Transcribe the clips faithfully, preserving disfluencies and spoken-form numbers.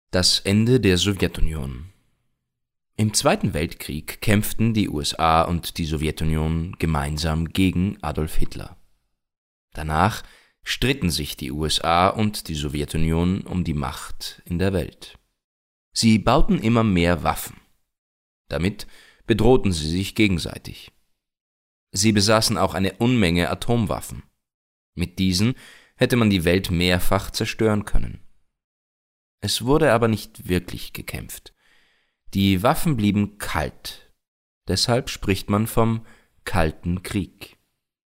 Das Ende der Sowjetunion. Im Zweiten Weltkrieg kämpften die U S A und die Sowjetunion gemeinsam gegen Adolf Hitler. Danach stritten sich die U S A und die Sowjetunion um die Macht in der Welt. Sie bauten immer mehr Waffen. Damit bedrohten sie sich gegenseitig. Sie besaßen auch eine Unmenge Atomwaffen. Mit diesen hätte man die Welt mehrfach zerstören können. Es wurde aber nicht wirklich gekämpft. Die Waffen blieben kalt. Deshalb spricht man vom Kalten Krieg.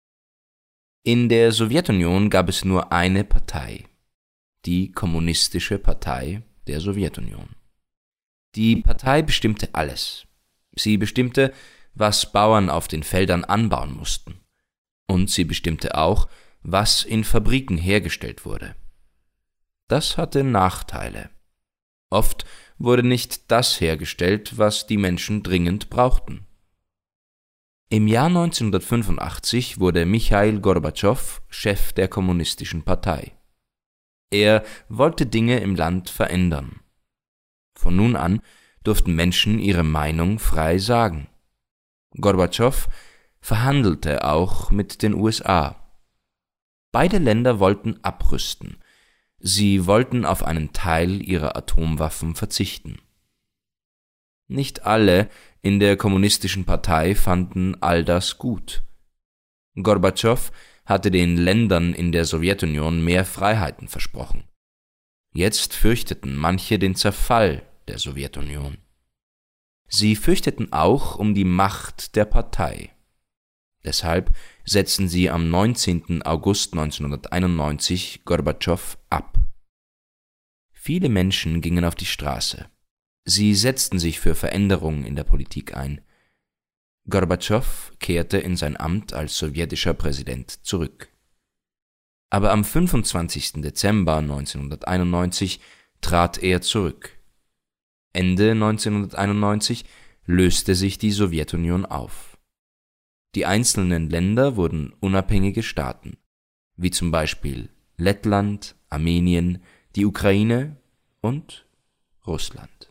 In der Sowjetunion gab es nur eine Partei, die Kommunistische Partei der Sowjetunion. Die Partei bestimmte alles. Sie bestimmte, was Bauern auf den Feldern anbauen mussten. Und sie bestimmte auch, was in Fabriken hergestellt wurde. Das hatte Nachteile. Oft wurde nicht das hergestellt, was die Menschen dringend brauchten. Im Jahr neunzehnhundertfünfundachtzig wurde Michail Gorbatschow Chef der Kommunistischen Partei. Er wollte Dinge im Land verändern. Von nun an durften Menschen ihre Meinung frei sagen. Gorbatschow verhandelte auch mit den U S A. Beide Länder wollten abrüsten. Sie wollten auf einen Teil ihrer Atomwaffen verzichten. Nicht alle in der Kommunistischen Partei fanden all das gut. Gorbatschow hatte den Ländern in der Sowjetunion mehr Freiheiten versprochen. Jetzt fürchteten manche den Zerfall der Sowjetunion. Sie fürchteten auch um die Macht der Partei. Deshalb setzten sie am neunzehnten August neunzehnhunderteinundneunzig Gorbatschow ab. Viele Menschen gingen auf die Straße. Sie setzten sich für Veränderungen in der Politik ein. Gorbatschow kehrte in sein Amt als sowjetischer Präsident zurück. Aber am fünfundzwanzigsten Dezember neunzehnhunderteinundneunzig trat er zurück. Ende neunzehnhunderteinundneunzig löste sich die Sowjetunion auf. Die einzelnen Länder wurden unabhängige Staaten, wie zum Beispiel Lettland, Armenien, die Ukraine und Russland.